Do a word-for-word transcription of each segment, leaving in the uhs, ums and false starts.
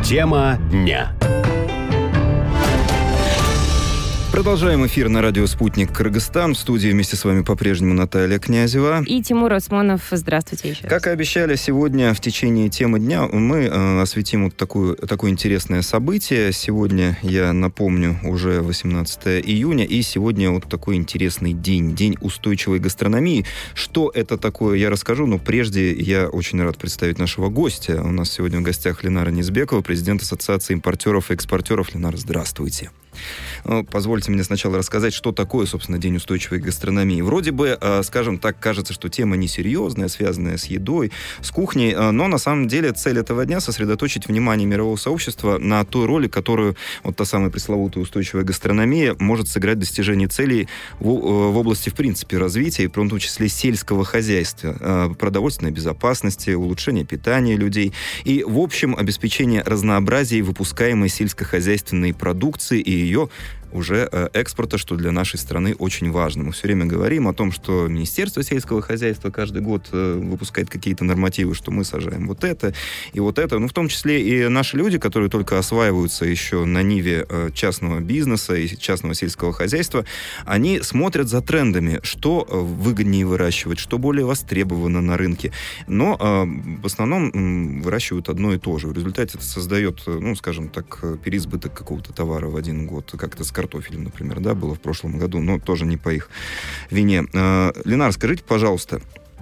Тема дня. Продолжаем эфир на радио «Спутник Кыргызстан». В студии вместе с вами по-прежнему Наталья Князева. И Тимур Осмонов. Здравствуйте еще раз. Как и обещали, сегодня в течение темы дня мы э, осветим вот такую, такое интересное событие. Сегодня, я напомню, уже восемнадцатое июня, и сегодня вот такой интересный день. День устойчивой гастрономии. Что это такое, я расскажу, но прежде я очень рад представить нашего гостя. У нас сегодня в гостях Ленара Низбекова, президент Ассоциации импортеров и экспортеров. Ленара, здравствуйте. Позвольте мне сначала рассказать, что такое, собственно, День устойчивой гастрономии. Вроде бы, скажем так, кажется, что тема несерьезная, связанная с едой, с кухней, но на самом деле цель этого дня — сосредоточить внимание мирового сообщества на той роли, которую вот та самая пресловутая устойчивая гастрономия может сыграть в достижении целей в, в области, в принципе, развития, в том числе сельского хозяйства, продовольственной безопасности, улучшения питания людей и, в общем, обеспечения разнообразия выпускаемой сельскохозяйственной продукции и ее уже э, экспорта, что для нашей страны очень важно. Мы все время говорим о том, что Министерство сельского хозяйства каждый год э, выпускает какие-то нормативы, что мы сажаем вот это и вот это. Ну, в том числе и наши люди, которые только осваиваются еще на ниве э, частного бизнеса и частного сельского хозяйства, они смотрят за трендами, что э, выгоднее выращивать, что более востребовано на рынке. Но э, в основном э, выращивают одно и то же. В результате это создает, э, ну, скажем так, переизбыток какого-то товара в один год, как-то с картофелем, например, да, было в прошлом году, но тоже не по их вине. Э, Ленар, скажите, пожалуйста,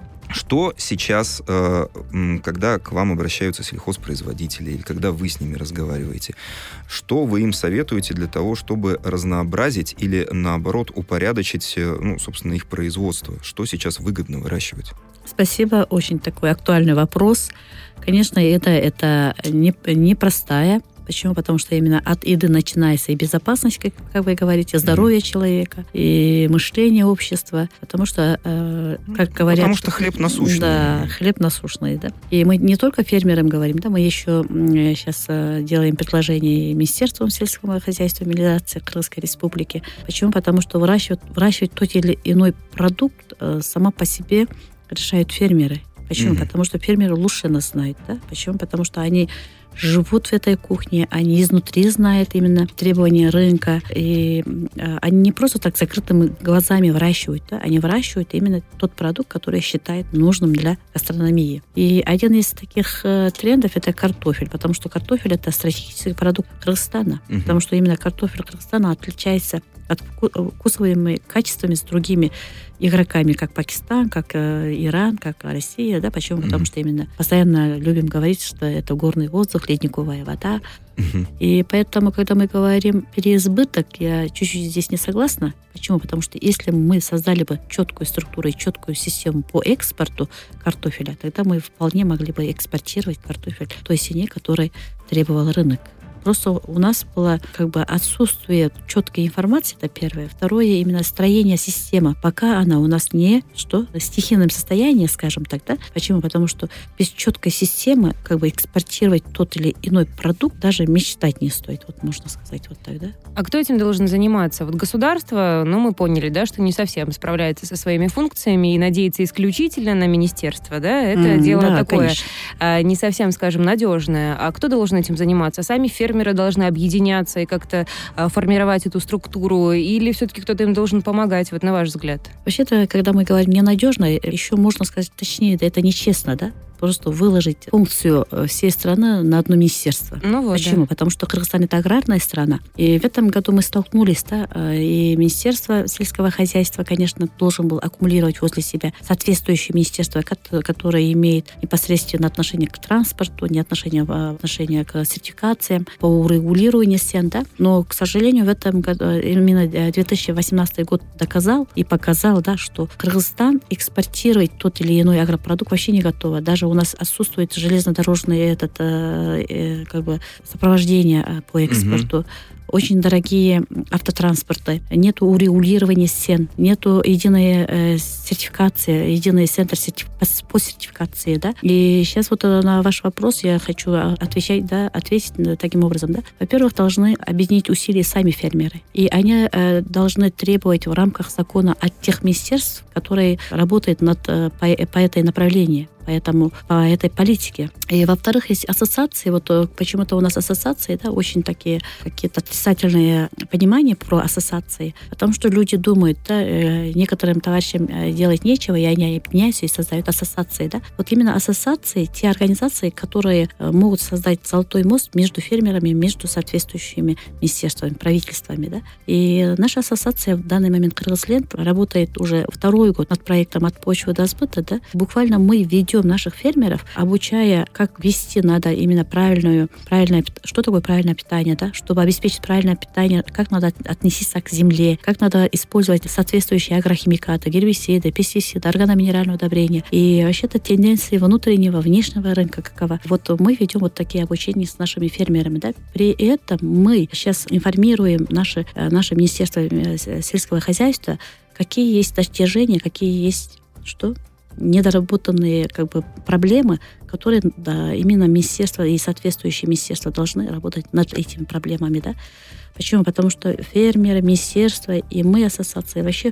что сейчас, э, когда к вам обращаются сельхозпроизводители или когда вы с ними разговариваете, что вы им советуете для того, чтобы разнообразить или, наоборот, упорядочить, ну, собственно, их производство? Что сейчас выгодно выращивать? Спасибо. Очень такой актуальный вопрос. Конечно, это, это непростая. Почему? Потому что именно от еды начинается и безопасность, как, как вы говорите, здоровье mm-hmm. человека, и мышление общества. Потому что, э, как говорят... Потому что хлеб насущный. Да, хлеб насущный, да. И мы не только фермерам говорим, да, мы еще э, сейчас э, делаем предложение Министерству сельского хозяйства и мелиорации Кыргызской Республики. Почему? Потому что выращивать, выращивать тот или иной продукт э, сама по себе решают фермеры. Почему? Mm-hmm. Потому что фермеры лучше нас знают, да. Почему? Потому что они живут в этой кухне, они изнутри знают именно требования рынка, и э, они не просто так закрытыми глазами выращивают, да? Они выращивают именно тот продукт, который считают нужным для гастрономии. И один из таких э, трендов — это картофель, потому что картофель — это стратегический продукт Кыргызстана, uh-huh. потому что именно картофель Кыргызстана отличается от вкусовыми качествами с другими игроками, как Пакистан, как э, Иран, как Россия, да, почему? Mm-hmm. Потому что именно постоянно любим говорить, что это горный воздух, ледниковая вода. Mm-hmm. И поэтому, когда мы говорим переизбыток, я чуть-чуть здесь не согласна. Почему? Потому что если мы создали бы четкую структуру и четкую систему по экспорту картофеля, тогда мы вполне могли бы экспортировать картофель той цене, которой требовал рынок. Просто у нас было как бы отсутствие четкой информации, это первое. Второе, именно строение системы. Пока она у нас не что, в стихийном состоянии, скажем так, да? Почему? Потому что без четкой системы как бы экспортировать тот или иной продукт даже мечтать не стоит. Вот можно сказать вот так, да? А кто этим должен заниматься? Вот государство, ну, мы поняли, да, что не совсем справляется со своими функциями и надеется исключительно на министерство, да? Это mm, дело да, такое конечно. Не совсем, скажем, надежное. А кто должен этим заниматься? Сами фермеры Фермеры должны объединяться и как-то а, формировать эту структуру, или все-таки кто-то им должен помогать, вот на ваш взгляд? Вообще-то, когда мы говорим ненадежно, еще можно сказать точнее, это нечестно, да? Просто выложить функцию всей страны на одно министерство. Ну вот, почему? Да. Потому что Кыргызстан — это аграрная страна. И в этом году мы столкнулись, да, и Министерство сельского хозяйства, конечно, должен был аккумулировать возле себя соответствующее министерство, которое имеет непосредственно отношение к транспорту, не отношение, а отношение к сертификациям, по урегулированию стен, да. Но, к сожалению, в этом году, именно две тысячи восемнадцатый год доказал и показал, да, что Кыргызстан экспортировать тот или иной агропродукт вообще не готово. Даже у нас отсутствует железнодорожный этот, э, как бы сопровождение по экспорту. Mm-hmm. Очень дорогие автотранспорты, нету урегулирования стен, нету единой э, сертификации, единый центр сертиф... по сертификации, да. И сейчас вот на ваш вопрос я хочу отвечать, да, ответить таким образом, да. Во-первых, должны объединить усилия сами фермеры, и они э, должны требовать в рамках закона от тех министерств, которые работают над, э, по, по этой направлению. поэтому по этой политике. И, во-вторых, есть ассоциации, вот почему-то у нас ассоциации, да, очень такие какие-то отрицательные понимания про ассоциации, потому что люди думают, да, некоторым товарищам делать нечего, и они объединяются и создают ассоциации, да. Вот именно ассоциации, те организации, которые могут создать золотой мост между фермерами, между соответствующими министерствами, правительствами, да. И наша ассоциация в данный момент Кыргызлен работает уже второй год над проектом «От почвы до сбыта», да. Буквально мы ведем наших фермеров, обучая, как вести надо именно правильную, правильное, что такое правильное питание, да, чтобы обеспечить правильное питание, как надо отнестись к земле, как надо использовать соответствующие агрохимикаты, гербициды, пестициды, органоминеральные удобрения. И вообще-то тенденции внутреннего, внешнего рынка какова. Вот мы ведем вот такие обучения с нашими фермерами, да. При этом мы сейчас информируем наше, наше Министерство сельского хозяйства, какие есть достижения, какие есть что? недоработанные как бы проблемы, которые, да, именно министерство и соответствующие министерства должны работать над этими проблемами, да. Почему? Потому что фермеры, министерства и мы, ассоциации, вообще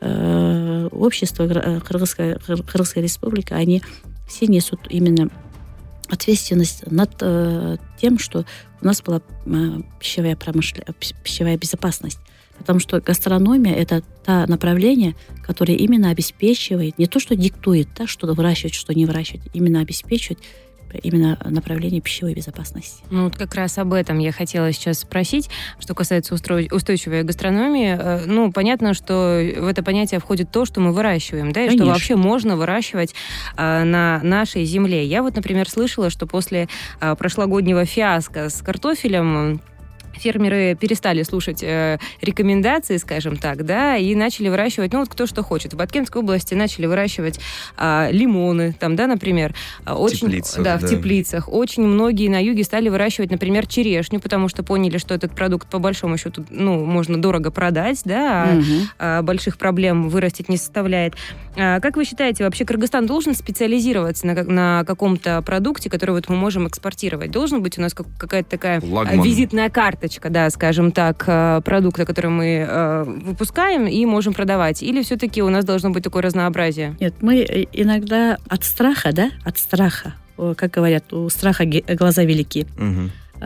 э, общество Кыргызская, Кыргызская республика, они все несут именно ответственность над э, тем, что у нас была э, пищевая промышленность, пищевая безопасность. Потому что гастрономия – это то направление, которое именно обеспечивает, не то, что диктует, да, что выращивать, что не выращивать, именно обеспечивает именно направление пищевой безопасности. Ну, вот как раз об этом я хотела сейчас спросить, что касается устойчивой гастрономии. Ну, понятно, что в это понятие входит то, что мы выращиваем, да, и Конечно. Что вообще можно выращивать а, на нашей земле. Я вот, например, слышала, что после а, прошлогоднего фиаско с картофелем фермеры перестали слушать э, рекомендации, скажем так, да, и начали выращивать, ну, вот кто что хочет. В Баткенской области начали выращивать э, лимоны, там, да, например. Очень, теплицах, да, да. в теплицах. Очень многие на юге стали выращивать, например, черешню, потому что поняли, что этот продукт, по большому счету, ну, можно дорого продать, да, а, угу. а больших проблем вырастить не составляет. А, как вы считаете, вообще Кыргызстан должен специализироваться на, на каком-то продукте, который вот мы можем экспортировать? Должен быть у нас как, какая-то такая Лагман. визитная карта, да, скажем так, продукта, который мы э, выпускаем и можем продавать? Или все-таки у нас должно быть такое разнообразие? Нет, мы иногда от страха, да, от страха, как говорят, у страха глаза велики. Угу.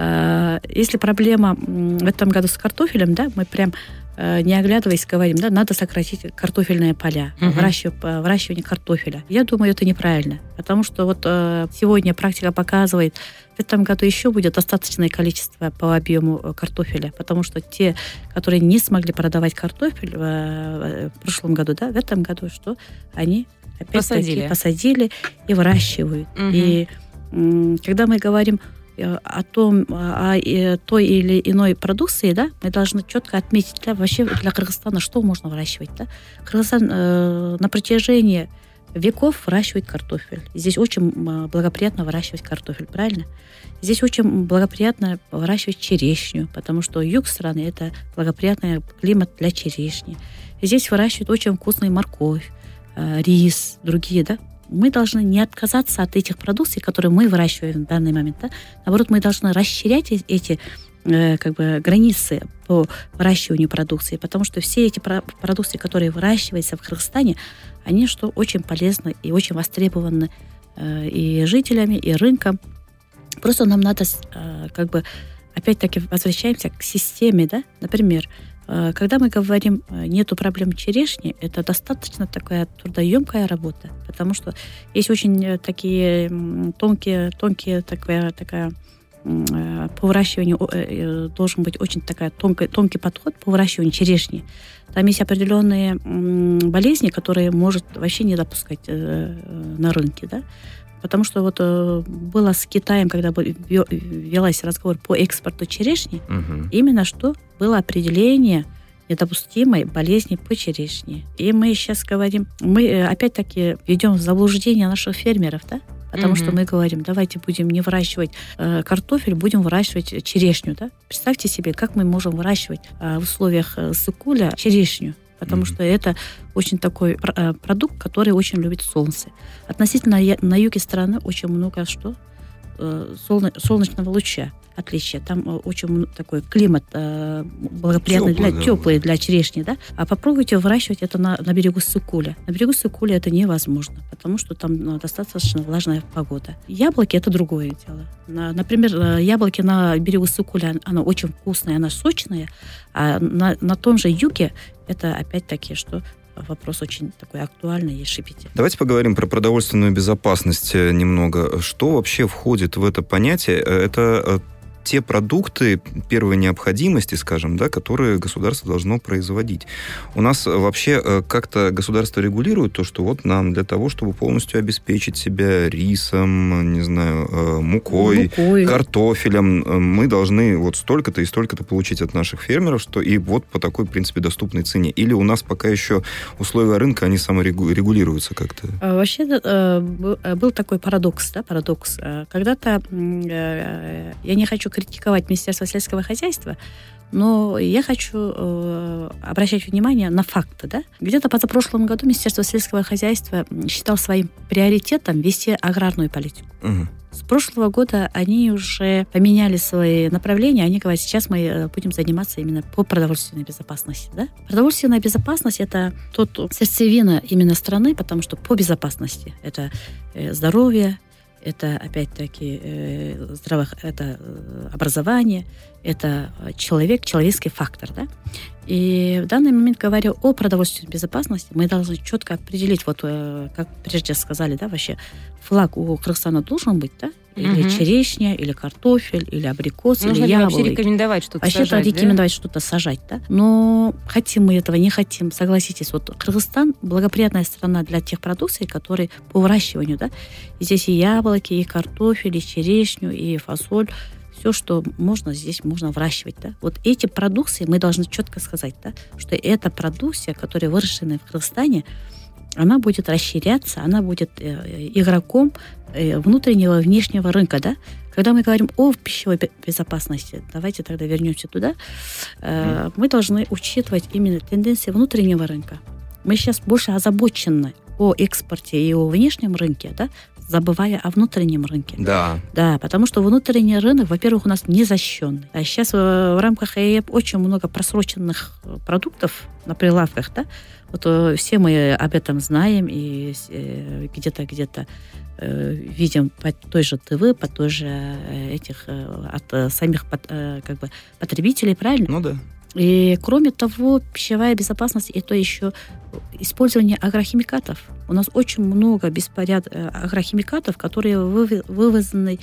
Э, если проблема в этом году с картофелем, да, мы прям не оглядываясь, говорим, да, надо сократить картофельные поля, uh-huh. выращивание, выращивание картофеля. Я думаю, это неправильно, потому что вот э, сегодня практика показывает, в этом году еще будет достаточное количество по объему картофеля, потому что те, которые не смогли продавать картофель в, в прошлом году, да, в этом году что? Они опять-таки посадили и выращивают. Uh-huh. И м- когда мы говорим о том, о, о той или иной продукции, да, мы должны четко отметить, да, вообще для Кыргызстана что можно выращивать, да. Кыргызстан э, на протяжении веков выращивает картофель. Здесь очень благоприятно выращивать картофель, правильно? Здесь очень благоприятно выращивать черешню, потому что юг страны – это благоприятный климат для черешни. Здесь выращивают очень вкусную морковь, э, рис, другие, да. Мы должны не отказаться от этих продукций, которые мы выращиваем в данный момент. Да? Наоборот, мы должны расширять эти э, как бы, границы по выращиванию продукции, потому что все эти про- продукции, которые выращиваются в Кыргызстане, они что очень полезны и очень востребованы э, и жителями, и рынком. Просто нам надо, э, как бы, опять-таки, возвращаемся к системе, да? Например, когда мы говорим, нету проблем черешни, это достаточно такая трудоемкая работа, потому что есть очень такие тонкие, тонкие такая, такая по выращиванию должен быть очень такая тонкий, тонкий подход по выращиванию черешни. Там есть определенные болезни, которые может вообще не допускать на рынке, да. Потому что вот э, было с Китаем, когда велась разговор по экспорту черешни, угу. именно что было определение недопустимой болезни по черешне. И мы сейчас говорим, мы опять-таки ведем в заблуждение наших фермеров, да? Потому угу. что мы говорим, давайте будем не выращивать э, картофель, будем выращивать черешню, да? Представьте себе, как мы можем выращивать э, в условиях э, сыкуля черешню. Потому mm-hmm. что это очень такой продукт, который очень любит солнце. Относительно на юге страны очень много что? Солнечного луча. отличие. Там очень такой климат э, благоприятный, теплый, для, да. теплый для черешни, да. А попробуйте выращивать это на, на берегу Сыкуля. На берегу Сыкуля это невозможно, потому что там ну, достаточно влажная погода. Яблоки это другое дело. На, например, яблоки на берегу Сыкуля, оно очень вкусное, оно сочное, а на, на том же юге это опять-таки, что вопрос очень такой актуальный и шипите. Давайте поговорим про продовольственную безопасность немного. Что вообще входит в это понятие? Это те продукты первой необходимости, скажем, да, которые государство должно производить. У нас вообще как-то государство регулирует то, что вот нам для того, чтобы полностью обеспечить себя рисом, не знаю, мукой, мукой. картофелем, мы должны вот столько-то и столько-то получить от наших фермеров, что и вот по такой, в принципе, доступной цене. Или у нас пока еще условия рынка, они саморегулируются как-то? Вообще был такой парадокс, да, парадокс. Когда-то я не хочу критиковать Министерство сельского хозяйства, но я хочу э, обращать внимание на факты. Да? Где-то позапрошлом году Министерство сельского хозяйства считало своим приоритетом вести аграрную политику. Угу. С прошлого года они уже поменяли свои направления. Они говорят, сейчас мы будем заниматься именно по продовольственной безопасности. Да? Продовольственная безопасность – это тот сердцевина именно страны, потому что по безопасности это здоровье, это, опять-таки, э, здраво... это образование, это человек, человеческий фактор. Да? И в данный момент, говоря о продовольственной безопасности, мы должны четко определить, вот э, как прежде сказали, да, вообще флаг у Кыргызстана должен быть, да? Или угу. черешня, или картофель, или абрикос, Нужно или яблоки. Вообще рекомендовать что-то вообще сажать, да? рекомендовать что-то сажать, да? Но хотим мы этого, не хотим, согласитесь, вот Кыргызстан благоприятная страна для тех продукций, которые по выращиванию, да? И здесь и яблоки, и картофель, и черешню, и фасоль. Все, что можно, здесь можно выращивать. Да? Вот эти продукции мы должны четко сказать, да, что эта продукция, которая выращена в Кыргызстане, она будет расширяться, она будет э, игроком э, внутреннего и внешнего рынка. Да? Когда мы говорим о пищевой безопасности, давайте тогда вернемся туда, э, мы должны учитывать именно тенденции внутреннего рынка. Мы сейчас больше озабочены о экспорте и о внешнем рынке, да, забывая о внутреннем рынке. Да. Да, потому что внутренний рынок, во-первых, у нас не защищенный. А сейчас в, в рамках ЕЭП очень много просроченных продуктов на прилавках, да. Вот все мы об этом знаем и э, где-то, где-то э, видим по той же ТВ, по той же э, этих э, от э, самих под, э, как бы потребителей, правильно? Ну да. И кроме того, пищевая безопасность – это еще использование агрохимикатов. У нас очень много беспорядков агрохимикатов, которые вывезены,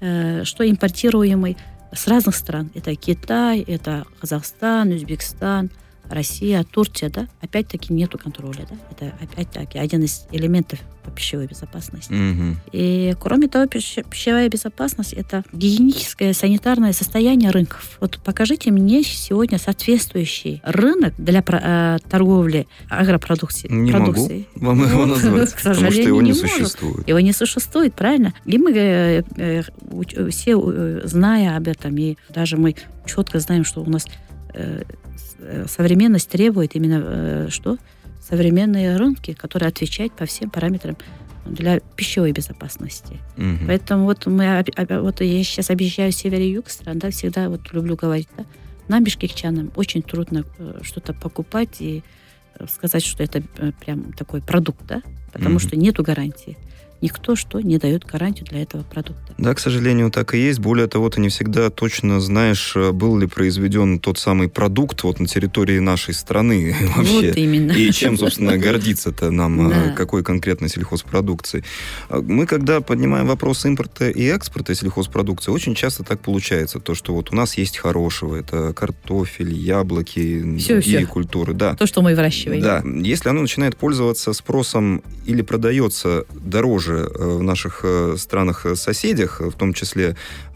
что импортируемые с разных стран. Это Китай, это Казахстан, Узбекистан, Россия, Турция, да, опять-таки нету контроля, да, это опять-таки один из элементов по пищевой безопасности. Mm-hmm. И кроме того, пищевая безопасность – это гигиеническое, санитарное состояние рынков. Вот покажите мне сегодня соответствующий рынок для э, торговли агропродукцией. Не продукцией. могу вам его ну, назвать, к потому что его не, не существует. Может. Его не существует, правильно? И мы э, э, все, э, зная об этом, и даже мы четко знаем, что у нас э, современность требует именно э, что? Современные рынки, которые отвечают по всем параметрам для пищевой безопасности. Угу. Поэтому вот мы, вот я сейчас объезжаю север и юг стран, да, всегда вот люблю говорить, да, нам, бишкекчанам, очень трудно что-то покупать и сказать, что это прям такой продукт, да, потому угу. что нету гарантии. Никто что не дает гарантию для этого продукта. Да, к сожалению, так и есть. Более того, ты не всегда точно знаешь, был ли произведен тот самый продукт вот на территории нашей страны вообще. Вот именно. И чем, собственно, гордиться-то нам, да. какой конкретно сельхозпродукции. Мы, когда поднимаем вопрос импорта и экспорта сельхозпродукции, очень часто так получается, то, что вот у нас есть хорошего, это картофель, яблоки, все, другие все. культуры. Да. То, что мы выращиваем. Да. Если оно начинает пользоваться спросом или продается дороже в наших странах-соседях, в том числе,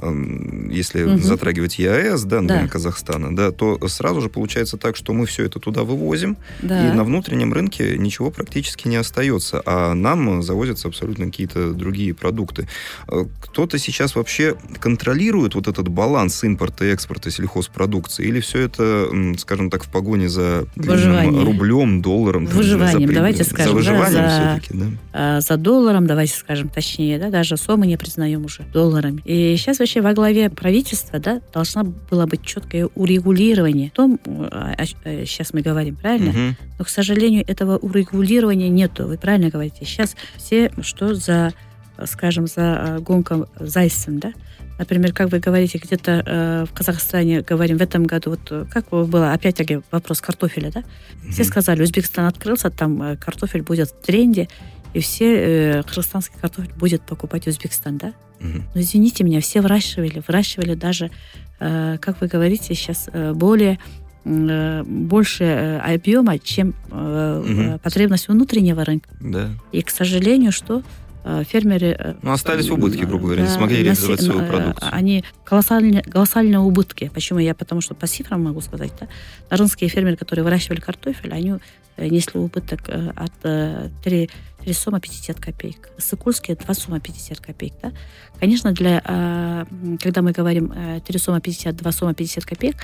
если угу. затрагивать ЕАЭС, да, например, да. Казахстана, да, то сразу же получается так, что мы все это туда вывозим, да. и на внутреннем рынке ничего практически не остается, а нам завозятся абсолютно какие-то другие продукты. Кто-то сейчас вообще контролирует вот этот баланс импорта и экспорта сельхозпродукции, или все это, скажем так, в погоне за рублем, долларом, выживанием, за, давайте скажем, за выживанием да, все-таки, за, да? за долларом, давайте рублях, скажем точнее, да, даже сомы не признаем уже долларами. И сейчас вообще во главе правительства, да, должна была быть четкое урегулирование. В том, о, о, сейчас мы говорим, правильно? Угу. Но, к сожалению, этого урегулирования нету. Вы правильно говорите. Сейчас все, что за, скажем, за гонком зайцем, да? Например, как вы говорите, где-то э, в Казахстане, говорим, в этом году, вот как было, опять-таки, вопрос картофеля, да? Mm-hmm. Все сказали, Узбекистан открылся, там э, картофель будет в тренде, и все э, кыргызстанский картофель будет покупать Узбекистан, да? Mm-hmm. Но извините меня, все выращивали, выращивали даже, э, как вы говорите, сейчас э, более, э, больше э, объема, чем э, mm-hmm. потребность внутреннего рынка. Да. И, к сожалению, что... фермеры... Ну, остались в убытке, грубо говоря, да, не смогли реализовать свою продукцию. Они колоссальные, колоссальные убытки. Почему я? Потому что по цифрам могу сказать, да, нарынские фермеры, которые выращивали картофель, они несли убыток от три сома пятьдесят копеек. Сыкульские два сома пятьдесят копеек. Да? Конечно, для, когда мы говорим три сома пятьдесят, два сома пятьдесят копеек,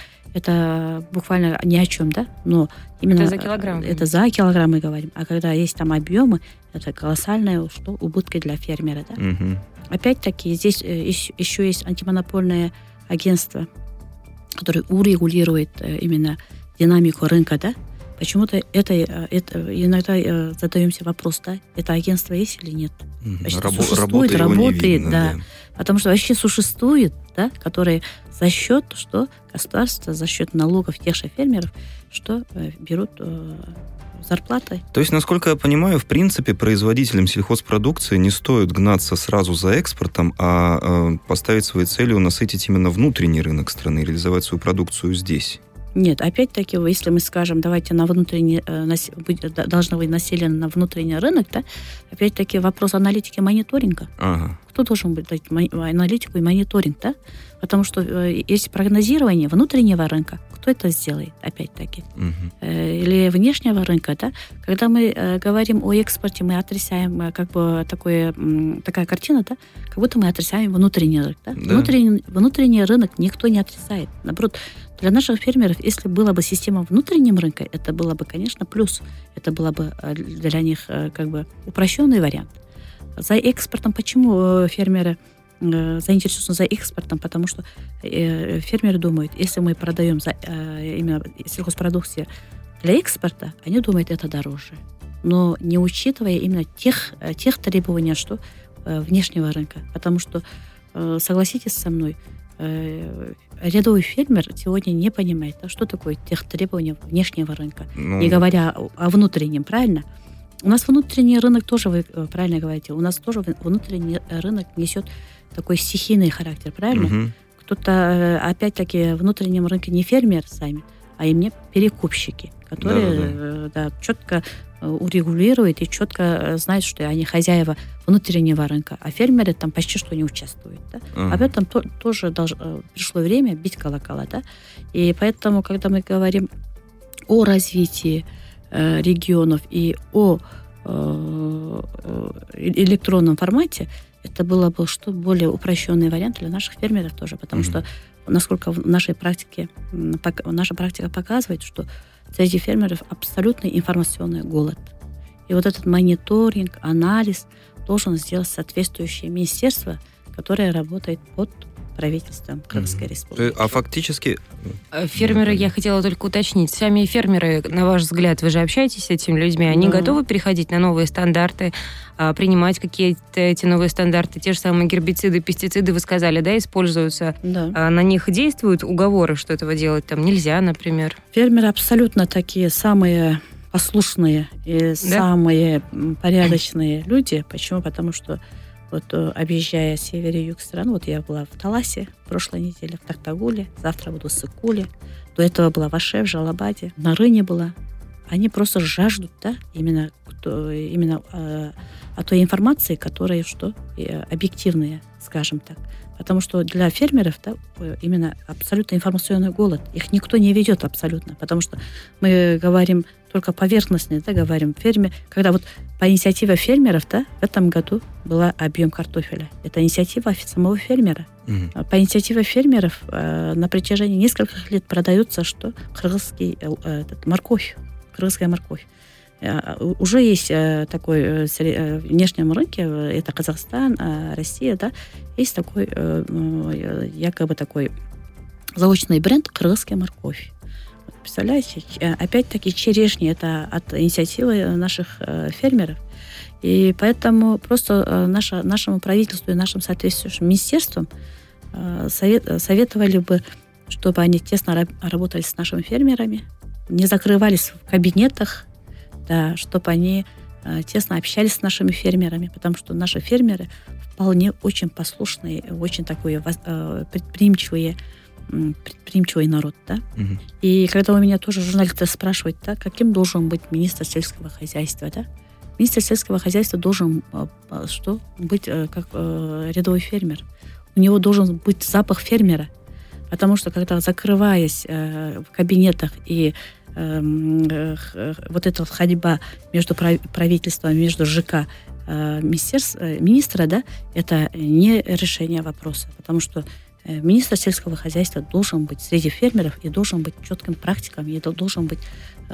это буквально ни о чем, да? Но именно это за килограмм. Это за килограмм мы говорим. А когда есть там объемы, это колоссальные что, убытки для фермера. Да? Угу. Опять-таки, здесь еще есть антимонопольное агентство, которое урегулирует именно динамику рынка, да? Почему-то это, это иногда задаемся вопрос, да, это агентство есть или нет? Вообще Рабо- существует, работает, видно, да. да. Потому что вообще существует, да, которые за счет, что государство, за счет налогов тех же фермеров, что берут э, зарплаты. То есть, насколько я понимаю, в принципе, производителям сельхозпродукции не стоит гнаться сразу за экспортом, а э, поставить своей целью насытить именно внутренний рынок страны, реализовать свою продукцию здесь. Нет, опять-таки, если мы скажем, давайте на внутренний, э, должно быть населено на внутренний рынок, да, опять-таки вопрос аналитики мониторинга. Ага. Кто должен быть дать аналитику и мониторинг, да? Потому что э, есть прогнозирование внутреннего рынка. Кто это сделает, опять-таки? Угу. Э, или внешнего рынка, да? Когда мы э, говорим о экспорте, мы отрицаем э, как бы такое, э, такая картина, да? Как будто мы отрицаем внутренний рынок, да? Да. Внутренний, внутренний рынок никто не отрицает. Наоборот, для наших фермеров, если была бы система внутреннего рынка, это было бы, конечно, плюс. Это было бы для них как бы упрощенный вариант. За экспортом, почему фермеры заинтересованы за экспортом? Потому что фермеры думают, если мы продаем за, именно сельхозпродукцию для экспорта, они думают, это дороже. Но не учитывая именно тех, тех требований, что внешнего рынка. Потому что, согласитесь со мной, рядовой фермер сегодня не понимает, да, что такое тех требований внешнего рынка, ну... не говоря о, о внутреннем, правильно? У нас внутренний рынок тоже, вы правильно говорите, у нас тоже внутренний рынок несет такой стихийный характер, правильно? Угу. Кто-то, опять-таки, в внутреннем рынке не фермер сами, а именно перекупщики, которые да, да. Да, четко урегулируют и четко знают, что они хозяева внутреннего рынка, а фермеры там почти что не участвуют. Да? Uh-huh. Об этом то, тоже долж, пришло время бить колокола. Да? И поэтому, когда мы говорим о развитии э, регионов и о э, электронном формате, это было бы что более упрощенный вариант для наших фермеров тоже, потому uh-huh. что, насколько в нашей практике, наша практика показывает, что среди фермеров абсолютный информационный голод. И вот этот мониторинг, анализ должен сделать соответствующее министерство, которое работает под правительством Крымской mm-hmm. республики. А фактически... Фермеры, я хотела только уточнить, сами фермеры, на ваш взгляд, вы же общаетесь с этими людьми, они да. готовы переходить на новые стандарты, принимать какие-то эти новые стандарты, те же самые гербициды, пестициды, вы сказали, да, используются, да. на них действуют уговоры, что этого делать там нельзя, например? Фермеры абсолютно такие самые послушные и да? самые порядочные люди. Почему? Потому что вот объезжая север и юг страны, вот я была в Таласе прошлой неделе, в Тартагуле, завтра буду в Сыкуле, до этого была в Аше, в Жалабаде, на Рыне была. Они просто жаждут, да, именно, именно э, о той информации, которая что, э, объективная, скажем так. Потому что для фермеров, да, именно абсолютно информационный голод. Их никто не ведет абсолютно. Потому что мы говорим только поверхностно, да, говорим ферме. Когда вот по инициативе фермеров, да, в этом году был объем картофеля. Это инициатива самого фермера. Mm-hmm. По инициативе фермеров э, на протяжении нескольких лет продается что? Кыргызский э, этот, морковь. Кыргызская морковь. уже есть такой в внешнем рынке, это Казахстан, Россия, да, есть такой якобы такой заочный бренд «Кыргызская морковь». Представляете, опять-таки черешня – это от инициативы наших фермеров. И поэтому просто наше, нашему правительству и нашим соответствующим министерствам совет, советовали бы, чтобы они тесно работали с нашими фермерами, не закрывались в кабинетах, да, чтобы они тесно общались с нашими фермерами, потому что наши фермеры вполне очень послушные, очень такие предприимчивые, предприимчивый народ, да. Угу. И когда у меня тоже журналисты спрашивают, да, каким должен быть министр сельского хозяйства, да, министр сельского хозяйства должен что? Быть как рядовой фермер. У него должен быть запах фермера, потому что когда, закрываясь в кабинетах и вот эта ходьба между правительством, между ЖК, министра, да, это не решение вопроса, потому что министр сельского хозяйства должен быть среди фермеров и должен быть четким практиком, и должен быть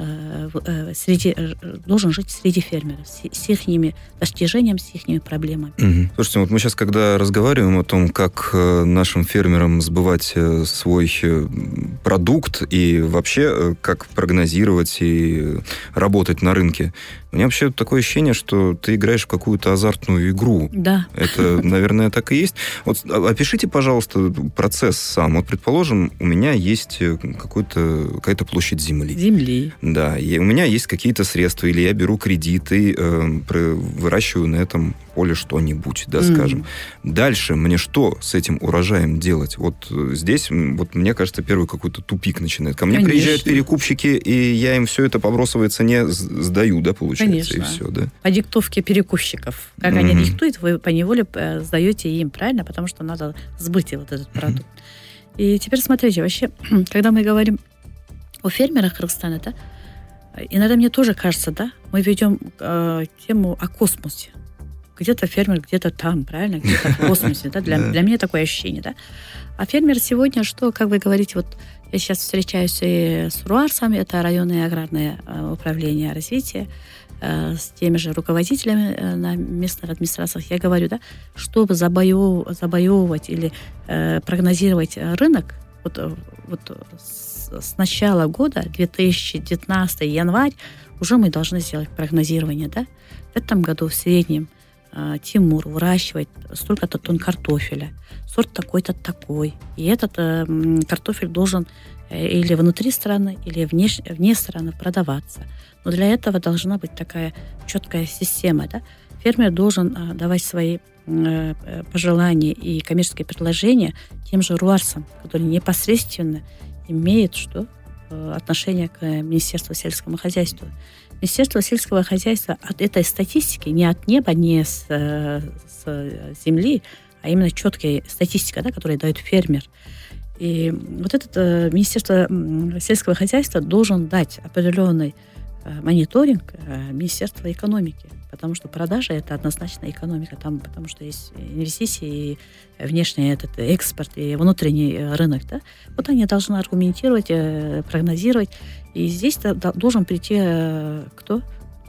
э, среди, должен жить среди фермеров с, с их достижениями, с их проблемами. Угу. Слушайте, вот мы сейчас, когда разговариваем о том, как нашим фермерам сбывать свой продукт и вообще как прогнозировать и работать на рынке, у меня вообще такое ощущение, что ты играешь в какую-то азартную игру. Да. Это, наверное, так и есть. Вот опишите, пожалуйста, процесс сам. Вот, предположим, у меня есть какой-то, какая-то площадь земли. Земли. Да. И у меня есть какие-то средства, или я беру кредиты, э, выращиваю на этом поле что-нибудь, да, mm. скажем. Дальше мне что с этим урожаем делать? Вот здесь, вот, мне кажется, первый какой-то тупик начинает. Ко мне Конечно. Приезжают перекупщики, и я им все это по бросовой цене сдаю, да, получается? Конечно. И все, да? По диктовке перекупщиков. Как mm-hmm. они диктуют, вы поневоле сдаете им, правильно? Потому что надо сбыть вот этот продукт. Mm-hmm. И теперь смотрите, вообще, когда мы говорим о фермерах Кыргызстана, да, иногда мне тоже кажется, да, мы ведем э, тему о космосе. Где-то фермер, где-то там, правильно? Где-то в космосе, да? Для, для меня такое ощущение, да? А фермер сегодня, что, как вы говорите, вот я сейчас встречаюсь и с РУАРСом, это районное аграрное управление развития, с теми же руководителями на местных администрациях, я говорю, да, чтобы забоев, забоевывать или э, прогнозировать рынок, вот, вот с, с начала года, две тысячи девятнадцатый январь, уже мы должны сделать прогнозирование, да. В этом году в среднем э, Тимур выращивает столько-то тонн картофеля, сорт такой-то такой, и этот э, картофель должен или внутри страны, или вне, вне страны продаваться. Но для этого должна быть такая четкая система. Да? Фермер должен а, давать свои а, пожелания и коммерческие предложения тем же РУАРСам, которые непосредственно имеют что? Отношение к Министерству сельского хозяйства. Министерство сельского хозяйства от этой статистики не от неба, не с, с земли, а именно четкая статистика, да, которую дает фермер. И вот это э, Министерство сельского хозяйства должен дать определенный э, мониторинг э, Министерству экономики, потому что продажа – это однозначно экономика, там, потому что есть инвестиции, и внешний этот экспорт, и внутренний рынок. Да? Вот они должны аргументировать, э, прогнозировать. И здесь да, должен прийти э, кто?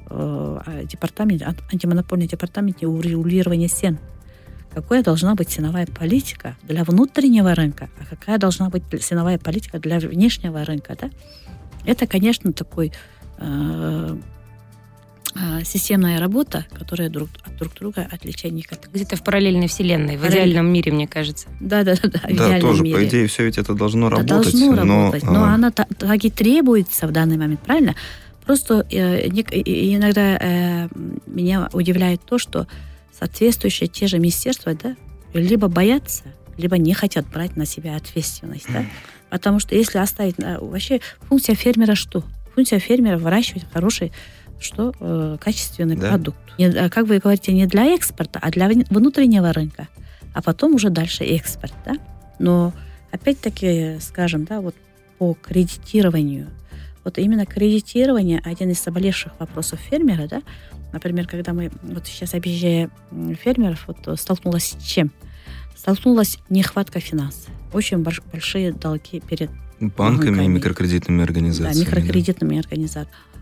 Э, департамент, антимонопольный департамент урегулирования цен. Какая должна быть ценовая политика для внутреннего рынка, а какая должна быть ценовая политика для внешнего рынка, да? Это, конечно, такой э, э, системная работа, которая друг от друг друга отличать никак. Где-то в параллельной вселенной, в идеальном мире, мне кажется. Да, да, да, да. В да, тоже, мире. По идее, все ведь это должно это работать. Должно но... работать, но а... она так, так и требуется в данный момент, правильно? Просто э, иногда э, меня удивляет то, что соответствующие те же министерства, да, либо боятся, либо не хотят брать на себя ответственность, да, потому что если оставить... Вообще функция фермера что? Функция фермера выращивать хороший, что, э, качественный да. продукт. Не, как вы говорите, не для экспорта, а для внутреннего рынка, а потом уже дальше экспорт, да. Но опять-таки, скажем, да, вот по кредитированию, вот именно кредитирование один из заболевших вопросов фермера, да. Например, когда мы вот сейчас, объезжая фермеров, вот столкнулась с чем? Столкнулась нехватка финансов. Очень большие долги перед банками и микрокредитными организациями. Да, микрокредитными да. организациями.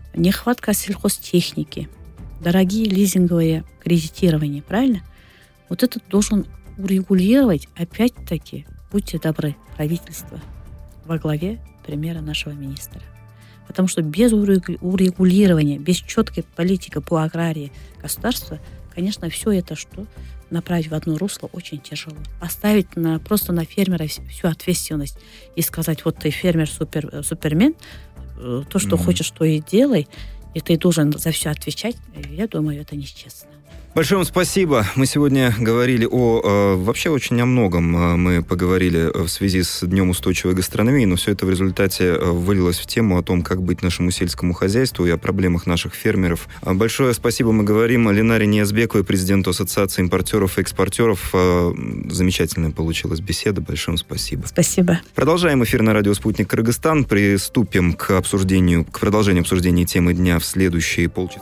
нехватка сельхозтехники, дорогие лизинговые кредитирования, правильно? Вот это должен урегулировать, опять-таки, будьте добры, правительство во главе премьера нашего министра. Потому что без урегулирования, без четкой политики по аграрии государства, конечно, все это что направить в одно русло очень тяжело. Оставить на, просто на фермера всю ответственность и сказать, вот ты фермер супер, супермен, то, что mm-hmm. хочешь, то и делай, и ты должен за все отвечать, я думаю, это нечестно. Большое вам спасибо. Мы сегодня говорили о... Э, вообще очень о многом э, мы поговорили в связи с Днем устойчивой гастрономии, но все это в результате э, вылилось в тему о том, как быть нашему сельскому хозяйству и о проблемах наших фермеров. Большое спасибо мы говорим Ленаре Ниязбековой, президенту Ассоциации импортеров и экспортеров. Э, замечательная получилась беседа. Большое вам спасибо. Спасибо. Продолжаем эфир на радио «Спутник Кыргызстан». Приступим к обсуждению, к продолжению обсуждения темы дня в следующие полчаса.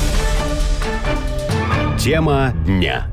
Тема дня.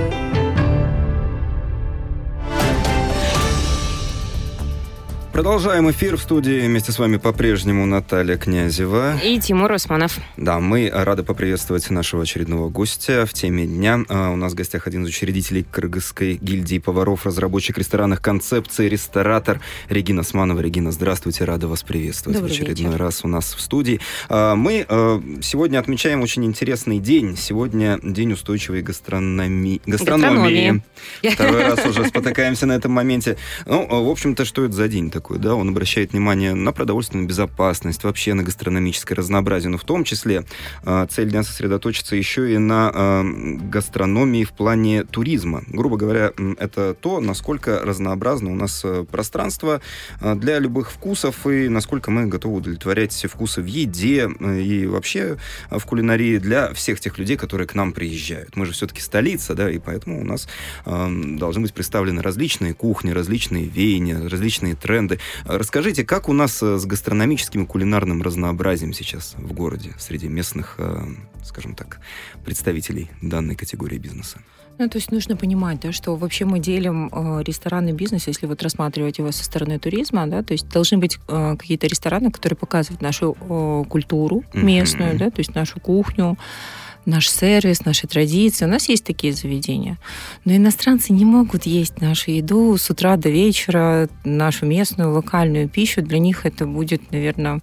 Продолжаем эфир. В студии вместе с вами по-прежнему Наталья Князева. И Тимур Усманов. Да, мы рады поприветствовать нашего очередного гостя в теме дня. У нас в гостях один из учредителей Кыргызской гильдии поваров, разработчик ресторанных концепций, ресторатор Регина Османова. Регина, здравствуйте, рада вас приветствовать Добрый в очередной вечер. раз у нас в студии. Мы сегодня отмечаем очень интересный день. Сегодня день устойчивой гастрономии. Гастрономии. Второй раз уже спотыкаемся на этом моменте. Ну, в общем-то, что это за день такой? Да, он обращает внимание на продовольственную безопасность, вообще на гастрономическое разнообразие, но в том числе э, цель дня сосредоточиться еще и на э, гастрономии в плане туризма. Грубо говоря, это то, насколько разнообразно у нас пространство э, для любых вкусов и насколько мы готовы удовлетворять все вкусы в еде э, и вообще э, в кулинарии для всех тех людей, которые к нам приезжают. Мы же все-таки столица, да, и поэтому у нас э, должны быть представлены различные кухни, различные веяния, различные тренды. Расскажите, как у нас с гастрономическим и кулинарным разнообразием сейчас в городе среди местных, скажем так, представителей данной категории бизнеса? Ну, то есть нужно понимать, да, что вообще мы делим э, ресторанный бизнес, если вот рассматривать его со стороны туризма, да, то есть должны быть э, какие-то рестораны, которые показывают нашу э, культуру местную, mm-hmm. да, то есть нашу кухню, наш сервис, наши традиции. У нас есть такие заведения. Но иностранцы не могут есть нашу еду с утра до вечера, нашу местную, локальную пищу. Для них это будет, наверное,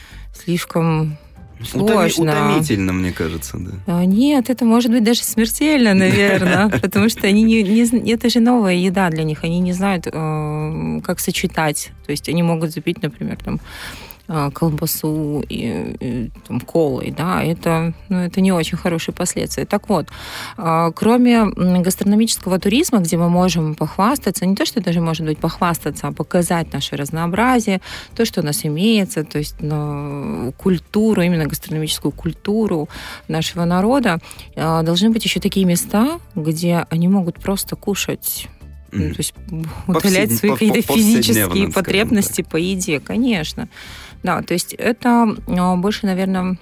слишком сложно. Утомительно, мне кажется, да. Нет, это может быть даже смертельно, наверное, потому что они не, не, это же новая еда для них. Они не знают, как сочетать. То есть они могут запить, например, там, колбасу и, и там, колой, да, это, ну, это не очень хорошие последствия. Так вот, кроме гастрономического туризма, где мы можем похвастаться, не то, что даже, может быть, похвастаться, а показать наше разнообразие, то, что у нас имеется, то есть ну, культуру, именно гастрономическую культуру нашего народа, должны быть еще такие места, где они могут просто кушать. Ну, то есть удалять свои какие-то физические потребности по еде, конечно. Да, то есть это больше, наверное,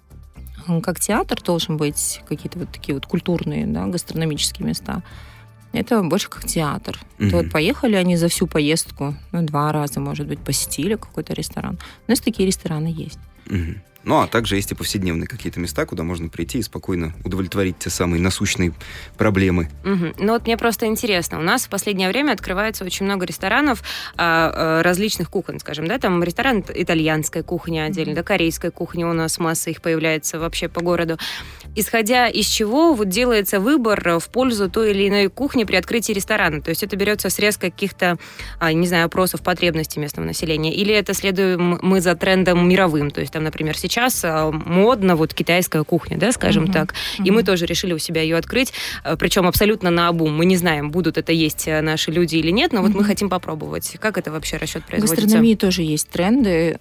как театр должен быть, какие-то вот такие вот культурные, да, гастрономические места. Это больше как театр. Mm-hmm. То вот поехали они за всю поездку, ну, два раза, может быть, посетили какой-то ресторан. У нас такие рестораны есть. Mm-hmm. Ну, а также есть и повседневные какие-то места, куда можно прийти и спокойно удовлетворить те самые насущные проблемы. Угу. Ну, вот мне просто интересно. У нас в последнее время открывается очень много ресторанов а, а, различных кухонь, скажем, да, там ресторан итальянской кухни отдельно, да, корейской кухни, у нас масса их появляется вообще по городу. Исходя из чего вот делается выбор в пользу той или иной кухни при открытии ресторана? То есть это берется срез каких-то, а, не знаю, опросов потребностей местного населения? Или это следуем мы за трендом мировым? То есть там, например, сейчас Сейчас модно вот китайская кухня, да, скажем uh-huh. так. Uh-huh. И мы тоже решили у себя ее открыть, причем абсолютно наобум. Мы не знаем, будут это есть наши люди или нет, но вот uh-huh. мы хотим попробовать. Как это вообще расчет производится? В гастрономии тоже есть тренды,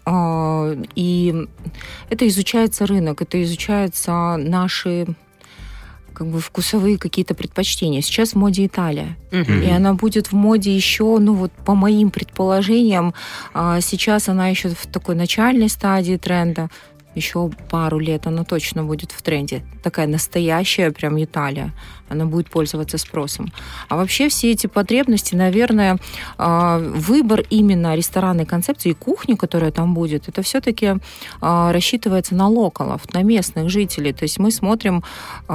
и это изучается рынок, это изучаются наши как бы вкусовые какие-то предпочтения. Сейчас в моде Италия. Uh-huh. И она будет в моде еще, ну вот по моим предположениям, сейчас она еще в такой начальной стадии тренда. еще пару лет она точно будет в тренде. Такая настоящая прям Италия. Она будет пользоваться спросом. А вообще все эти потребности, наверное, выбор именно ресторанной концепции и кухни, которая там будет, это все-таки рассчитывается на локалов, на местных жителей. То есть мы смотрим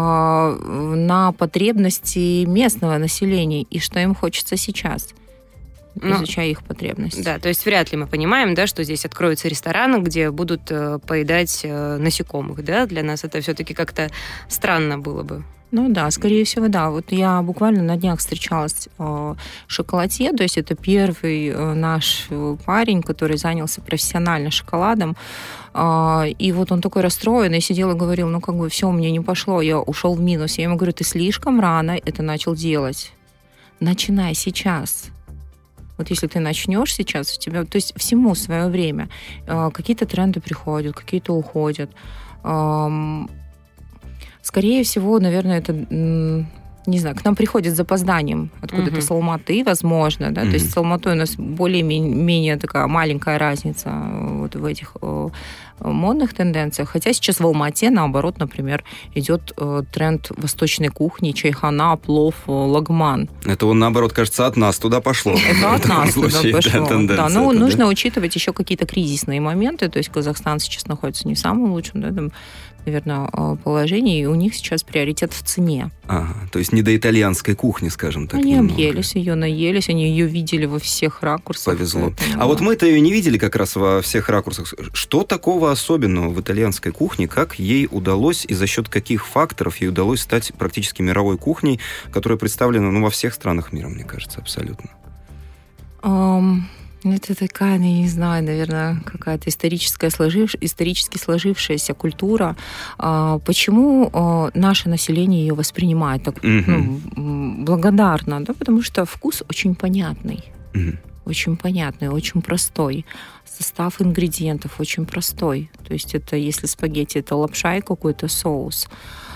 на потребности местного населения и что им хочется сейчас, изучая ну, их потребности. Да, то есть вряд ли мы понимаем, да, что здесь откроются рестораны, где будут э, поедать э, насекомых, да? Для нас это все-таки как-то странно было бы. Ну да, скорее всего, да. Вот я буквально на днях встречалась э, с шоколадье, то есть это первый э, наш парень, который занялся профессионально шоколадом. Э, и вот он такой расстроенный, сидел и говорил, ну как бы все, у меня не пошло, я ушел в минус. Я ему говорю, ты слишком рано это начал делать. Начинай сейчас. Вот если ты начнешь сейчас, у тебя, то есть всему свое время. Э, какие-то тренды приходят, какие-то уходят. Э, скорее всего, наверное, это, не знаю, к нам приходит с запозданием откуда-то uh-huh. с Алматы, возможно, да, uh-huh. то есть с Алматой у нас более-менее такая маленькая разница вот в этих э, модных тенденциях, хотя сейчас в Алмате, наоборот, например, идет э, тренд восточной кухни, чайхана, плов, э, лагман. Это он, наоборот, кажется, от нас туда пошло. Это от нас туда пошло, да, но нужно учитывать еще какие-то кризисные моменты, то есть Казахстан сейчас находится не в самом лучшем, да, там, наверное, положении, и у них сейчас приоритет в цене. Ага, то есть не до итальянской кухни, скажем так. Они немного. объелись ее, наелись, они ее видели во всех ракурсах. Повезло. А вот мы-то ее не видели как раз во всех ракурсах. Что такого особенного в итальянской кухне, как ей удалось и за счет каких факторов ей удалось стать практически мировой кухней, которая представлена ну, во всех странах мира, мне кажется, абсолютно? Um... Это такая, я не знаю, наверное, какая-то историческая сложив... исторически сложившаяся культура. Почему наше население ее воспринимает так mm-hmm. ну, благодарно? Да? Потому что вкус очень понятный. Mm-hmm. Очень понятный, очень простой. Состав ингредиентов очень простой. То есть это, если спагетти, это лапша и какой-то соус.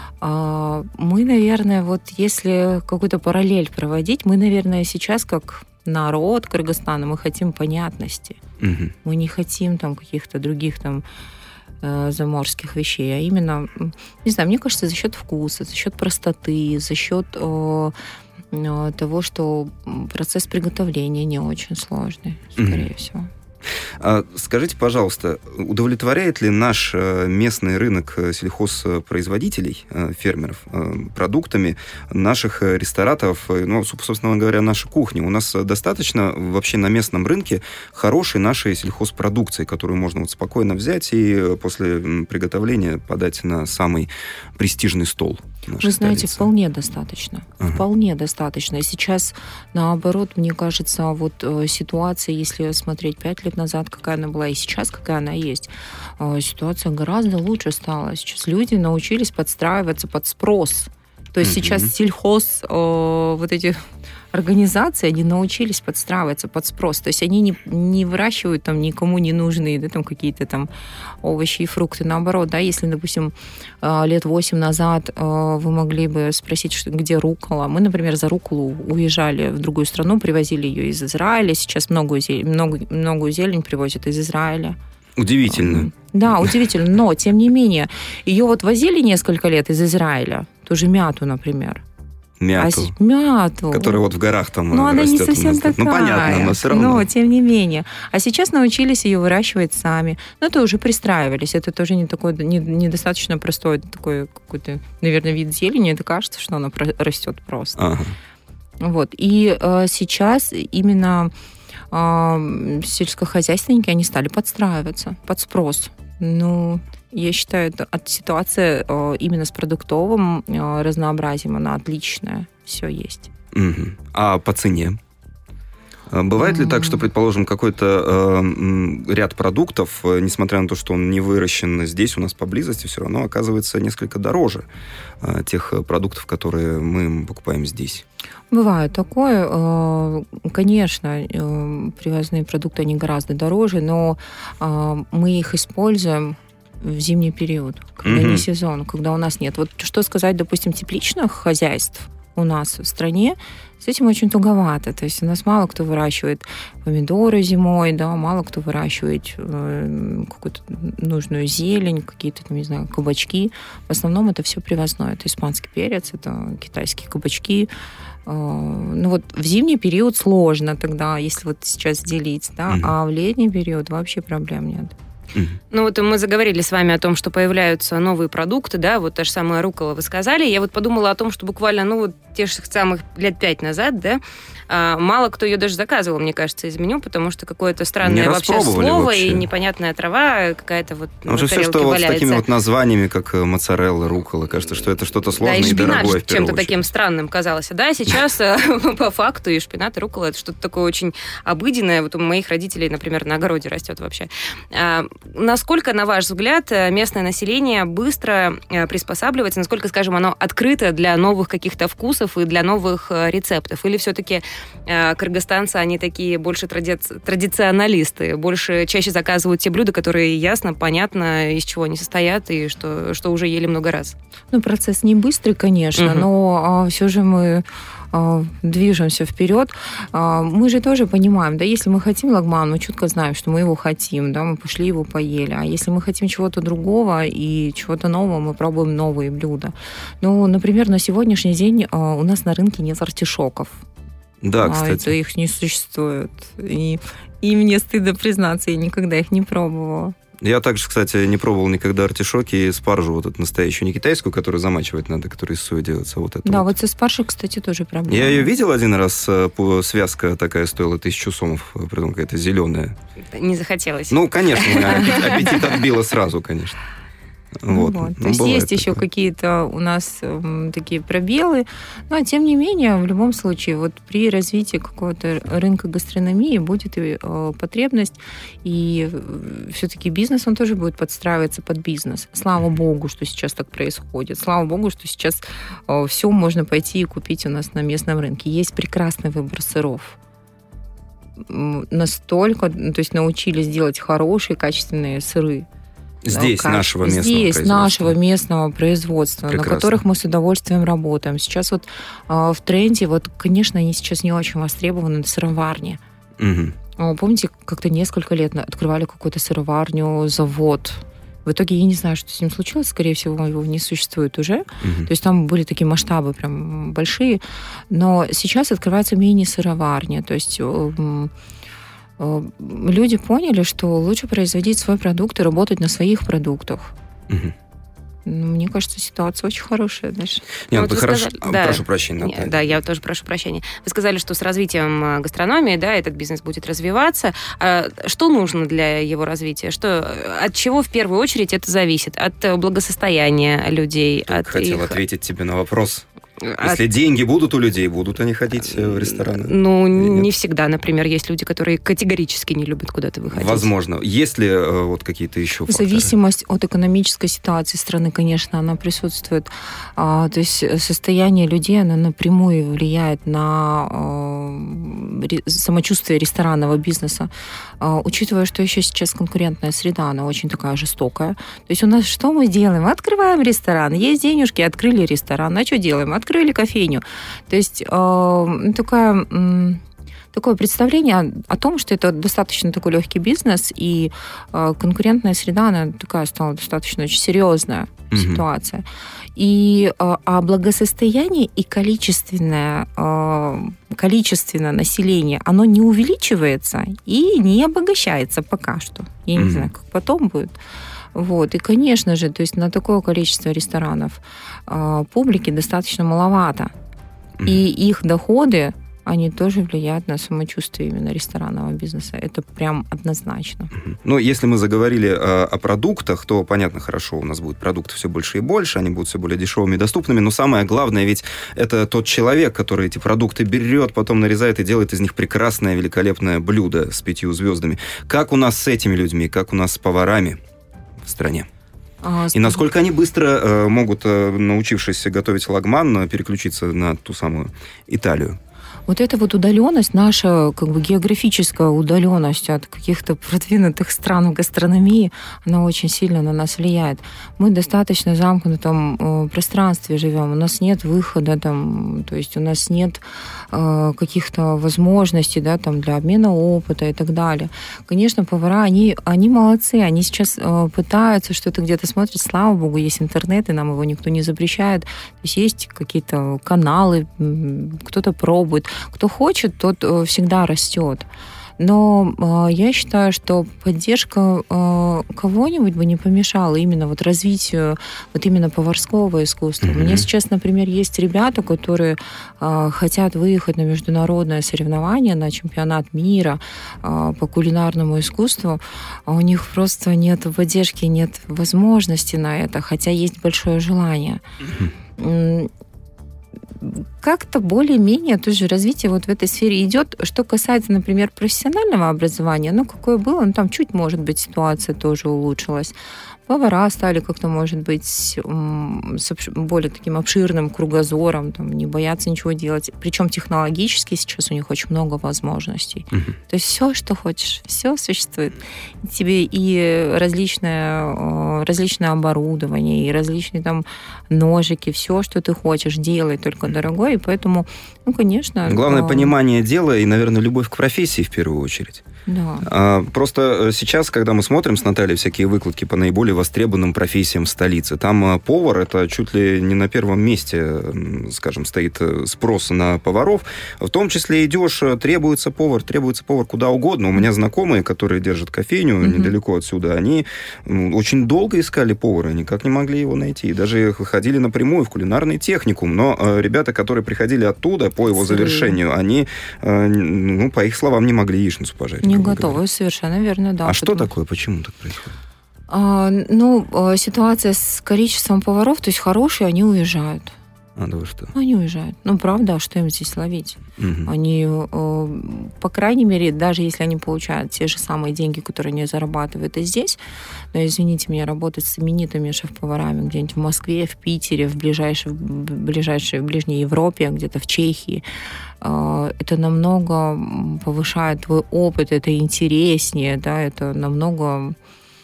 Мы, наверное, вот если какую-то параллель проводить, мы, наверное, сейчас как... народ Кыргызстана, мы хотим понятности. Угу. Мы не хотим там каких-то других там э, заморских вещей, а именно, не знаю, мне кажется, за счет вкуса, за счет простоты, за счет э, э, того, что процесс приготовления не очень сложный, скорее угу. всего. Скажите, пожалуйста, удовлетворяет ли наш местный рынок сельхозпроизводителей, фермеров, продуктами наших рестораторов, ну, собственно говоря, нашей кухни? У нас достаточно вообще на местном рынке хорошей нашей сельхозпродукции, которую можно вот спокойно взять и после приготовления подать на самый престижный стол. Вы знаете, столицы. Вполне достаточно. Ага. Вполне достаточно. И сейчас, наоборот, мне кажется, вот ситуация, если смотреть пять лет назад, какая она была, и сейчас какая она есть, ситуация гораздо лучше стала. Сейчас люди научились подстраиваться под спрос. То есть mm-hmm. сейчас сельхоз, э, вот эти организации, они научились подстраиваться под спрос. То есть они не, не выращивают там никому не нужные, да, там какие-то там овощи и фрукты. Наоборот, да, если, допустим, лет восемь назад вы могли бы спросить, где руккола. Мы, например, за рукколу уезжали в другую страну, привозили ее из Израиля. Сейчас многую зелень, много, многую зелень привозят из Израиля. Удивительно. Да, удивительно. Но, тем не менее, ее вот возили несколько лет из Израиля. Ту же мяту, например. Мяту. А, мяту. Которая вот в горах там но растет. она не совсем такая. Ну, понятно, но все равно. Но, тем не менее. А сейчас научились ее выращивать сами. Но это уже пристраивались. Это тоже не такой, не, недостаточно простой такой какой-то, наверное, вид зелени. Это кажется, что она растет просто. Ага. Вот. И э, сейчас именно э, сельскохозяйственники, они стали подстраиваться под спрос. Ну... Я считаю, это от ситуации э, именно с продуктовым э, разнообразием, она отличная. Все есть. Угу. А по цене? Бывает ли так, что, предположим, какой-то э, ряд продуктов, э, несмотря на то, что он не выращен здесь, у нас поблизости, все равно оказывается несколько дороже э, тех продуктов, которые мы покупаем здесь? Бывает такое. Конечно, привозные продукты, они гораздо дороже, но мы их используем в зимний период, когда mm-hmm. не сезон, когда у нас нет. Вот что сказать, допустим, тепличных хозяйств, у нас в стране, с этим очень туговато. То есть у нас мало кто выращивает помидоры зимой, да, мало кто выращивает э, какую-то нужную зелень, какие-то, там, не знаю, кабачки. В основном это все привозное. Это испанский перец, это китайские кабачки. Э, ну вот в зимний период сложно тогда, если вот сейчас делить, да, mm-hmm. а в летний период вообще проблем нет. Ну вот мы заговорили с вами о том, что появляются новые продукты, да, вот та же самая руккола вы сказали. Я вот подумала о том, что буквально, ну вот тех же самых лет пять назад, да, мало кто ее даже заказывал, мне кажется, из меню, потому что какое-то странное вообще слово вообще. И непонятная трава какая-то вот на тарелке все, что валяется. Вот с такими вот названиями, как моцарелла, руккола, кажется, что это что-то сложное да, и, и дорогое в чем-то таким странным казалось. Да, сейчас по факту и шпинат, и руккола это что-то такое очень обыденное. Вот у моих родителей, например, на огороде растет вообще. Насколько, на ваш взгляд, местное население быстро приспосабливается, насколько, скажем, оно открыто для новых каких-то вкусов и для новых рецептов? Или все-таки кыргызстанцы, они такие больше тради... традиционалисты, больше чаще заказывают те блюда, которые ясно, понятно, из чего они состоят и что, что уже ели много раз? Ну, процесс не быстрый, конечно, угу. но а, все же мы а, движемся вперед. А, мы же тоже понимаем, да, если мы хотим лагман, мы четко знаем, что мы его хотим, да, мы пошли его поели. А если мы хотим чего-то другого и чего-то нового, мы пробуем новые блюда. Ну, например, на сегодняшний день а, у нас на рынке нет артишоков. Да, кстати. А, это их не существует. И, и мне стыдно признаться, я никогда их не пробовала. Я также, кстати, не пробовал никогда артишоки и спаржу вот эту настоящую, не китайскую, которую замачивать надо, которая из сои делается. Вот это да, вот, вот со спаржей, кстати, тоже проблема. Я ее видел один раз, связка такая стоила тысячу сомов, притом какая-то зеленая. Не захотелось. Ну, конечно, аппетит отбило сразу, конечно. Вот. Вот. Ну, то есть есть такое. Еще какие-то у нас э, такие пробелы, но тем не менее, в любом случае, вот при развитии какого-то рынка гастрономии будет и э, потребность, и э, все-таки бизнес, он тоже будет подстраиваться под бизнес. Слава богу, что сейчас так происходит. Слава богу, что сейчас э, все можно пойти и купить у нас на местном рынке. Есть прекрасный выбор сыров. Настолько, то есть научились делать хорошие, качественные сыры. Здесь как? нашего местного Здесь производства. нашего местного производства, Прекрасно. На которых мы с удовольствием работаем. Сейчас вот э, в тренде, вот, конечно, они сейчас не очень востребованы, сыроварни. Угу. Помните, как-то несколько лет открывали какую-то сыроварню, завод. В итоге я не знаю, что с ним случилось. Скорее всего, его не существует уже. Угу. То есть там были такие масштабы прям большие. Но сейчас открываются мини-сыроварни. То есть... Э, люди поняли, что лучше производить свой продукт и работать на своих продуктах. Угу. Мне кажется, ситуация очень хорошая даже. Нет, вот хорошо... сказали... да. Прошу прощения. Нет, да, я тоже прошу прощения. Вы сказали, что с развитием гастрономии, да, этот бизнес будет развиваться. Что нужно для его развития? Что, от чего в первую очередь это зависит? От благосостояния людей? Я от хотел их... ответить тебе на вопрос. Если От... деньги будут у людей, будут они ходить в рестораны? Ну, не всегда. Например, есть люди, которые категорически не любят куда-то выходить. Возможно. Есть ли э, вот какие-то еще факторы? Зависимость от экономической ситуации страны, конечно, она присутствует. А, то есть состояние людей, оно напрямую влияет на а, ре, самочувствие ресторанного бизнеса. А, учитывая, что еще сейчас конкурентная среда, она очень такая жестокая. То есть у нас что мы делаем? Открываем ресторан. Есть денежки, открыли ресторан. А что делаем? Открыли кофейню. То есть э, такая, э, такое представление о том, что это достаточно такой легкий бизнес, и э, конкурентная среда, она такая стала достаточно очень серьезная mm-hmm. ситуация. И э, а благосостояние и количественное, э, количественное население, оно не увеличивается и не обогащается пока что. Я mm-hmm. не знаю, как потом будет. Вот. И, конечно же, то есть на такое количество ресторанов э, публики достаточно маловато. Mm-hmm. И их доходы, они тоже влияют на самочувствие именно ресторанного бизнеса. Это прям однозначно. Mm-hmm. Ну, если мы заговорили о, о продуктах, то, понятно, хорошо, у нас будет продуктов все больше и больше, они будут все более дешевыми и доступными, но самое главное ведь это тот человек, который эти продукты берет, потом нарезает и делает из них прекрасное, великолепное блюдо с пятью звездами. Как у нас с этими людьми, как у нас с поварами в стране? А, и насколько они быстро э, могут, э, научившись готовить лагман, переключиться на ту самую Италию? Вот эта вот удаленность, наша как бы географическая удаленность от каких-то продвинутых стран в гастрономии, она очень сильно на нас влияет. Мы достаточно замкнутом э, пространстве живем, у нас нет выхода, там, то есть у нас нет э, каких-то возможностей, да, там, для обмена опыта и так далее. Конечно, повара, они, они молодцы, они сейчас э, пытаются что-то где-то смотреть, слава богу, есть интернет, и нам его никто не запрещает. То есть есть какие-то каналы, кто-то пробует. Кто хочет, тот всегда растет. Но э, я считаю, что поддержка э, кого-нибудь бы не помешала именно вот развитию вот именно поварского искусства. Mm-hmm. У меня сейчас, например, есть ребята, которые э, хотят выехать на международное соревнование, на чемпионат мира э, по кулинарному искусству, а у них просто нет поддержки, нет возможности на это, хотя есть большое желание. Mm-hmm. Как-то более-менее тоже развитие вот в этой сфере идет. Что касается, например, профессионального образования, ну, какое было, ну, там чуть, может быть, ситуация тоже улучшилась. Повара стали как-то, может быть, с более таким обширным кругозором, там, не боятся ничего делать. Причем технологически сейчас у них очень много возможностей. Uh-huh. То есть все, что хочешь, все существует. Тебе и различное, различное оборудование, и различные там ножики, все, что ты хочешь, делай, только дорогой. И поэтому, ну, конечно... Главное а... понимание дела и, наверное, любовь к профессии в первую очередь. Да. А, просто сейчас, когда мы смотрим с Натальей всякие выкладки по наиболее востребованным профессиям в столице, там повар, это чуть ли не на первом месте, скажем, стоит спрос на поваров. В том числе идешь, требуется повар, требуется повар куда угодно. У меня знакомые, которые держат кофейню mm-hmm. недалеко отсюда, они очень долго искали повара, никак не могли его найти. И даже ходили напрямую в кулинарный техникум. Но ребята, которые приходили оттуда по его завершению, они, ну, по их словам, не могли яичницу пожарить. Не готовы, говоря. Совершенно верно, да. А что такое? Почему так происходит? А, ну, ситуация с количеством поваров, то есть хорошие, они уезжают. А, да вы что? Они уезжают. Ну, правда, а что им здесь ловить? Угу. Они, по крайней мере, даже если они получают те же самые деньги, которые они зарабатывают и здесь, но, извините меня, работать с именитыми шеф-поварами где-нибудь в Москве, в Питере, в ближайшей, в ближайшей, в ближней Европе, где-то в Чехии, это намного повышает твой опыт, это интереснее, да, это намного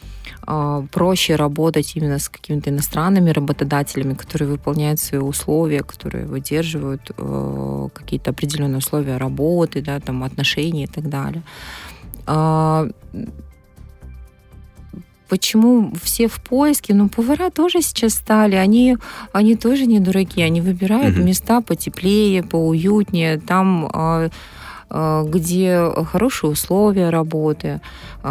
проще работать именно с какими-то иностранными работодателями, которые выполняют свои условия, которые выдерживают э, какие-то определенные условия работы, да, там, отношений и так далее. А, почему все в поиске? Ну, повара тоже сейчас стали, они, они тоже не дураки, они выбирают mm-hmm. места потеплее, поуютнее, там... Э, где хорошие условия работы,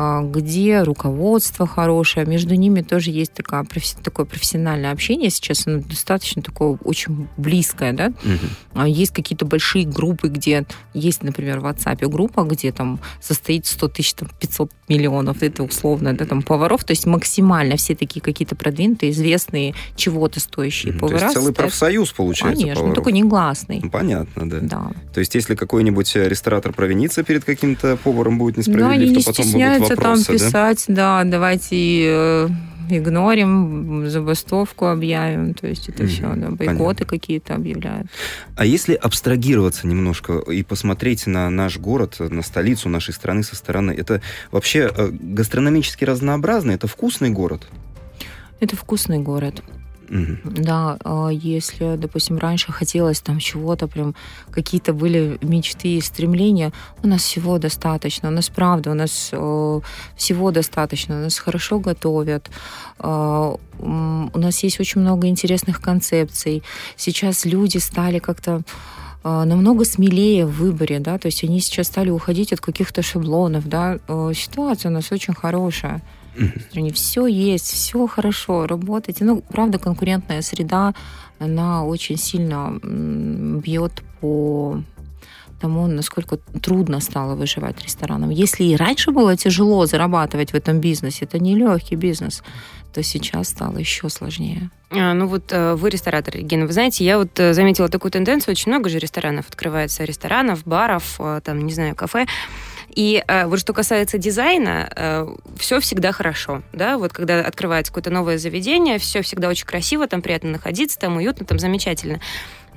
где руководство хорошее. Между ними тоже есть такое, такое профессиональное общение. Сейчас оно достаточно такое очень близкое. Да? Угу. Есть какие-то большие группы, где есть, например, в WhatsApp группа, где там состоит сто тысяч, там, пятьсот миллионов, это условно, да, там, поваров. То есть максимально все такие какие-то продвинутые, известные, чего-то стоящие угу. повара. То есть целый состоят... профсоюз, получается, Конечно, поваров. Только негласный. Понятно, да. да. То есть если какой-нибудь ресторан провиниться перед каким-то поваром будет несправедлив, да, то потом будут стесняются вопросы, там писать, да, да давайте э, игнорим, забастовку объявим, то есть это mm-hmm. все, да, бойкоты Понятно. Какие-то объявляют. А если абстрагироваться немножко и посмотреть на наш город, на столицу нашей страны со стороны, это вообще гастрономически разнообразно, это вкусный город? Это вкусный город. Mm-hmm. Да, если, допустим, раньше хотелось там чего-то, прям какие-то были мечты и стремления, у нас всего достаточно, у нас правда, у нас э, всего достаточно, у нас хорошо готовят, э, у нас есть очень много интересных концепций. Сейчас люди стали как-то э, намного смелее в выборе, да, то есть они сейчас стали уходить от каких-то шаблонов, да, э, ситуация у нас очень хорошая. В стране все есть, все хорошо, работаете. Ну, правда, конкурентная среда, она очень сильно бьет по тому, насколько трудно стало выживать ресторанам. Если и раньше было тяжело зарабатывать в этом бизнесе, это не легкий бизнес, то сейчас стало еще сложнее. А, ну вот вы ресторатор, Регина. Вы знаете, я вот заметила такую тенденцию. Очень много же ресторанов открывается, ресторанов, баров, там, не знаю, кафе. И э, вот что касается дизайна, э, все всегда хорошо, да, вот когда открывается какое-то новое заведение, все всегда очень красиво, там приятно находиться, там уютно, там замечательно.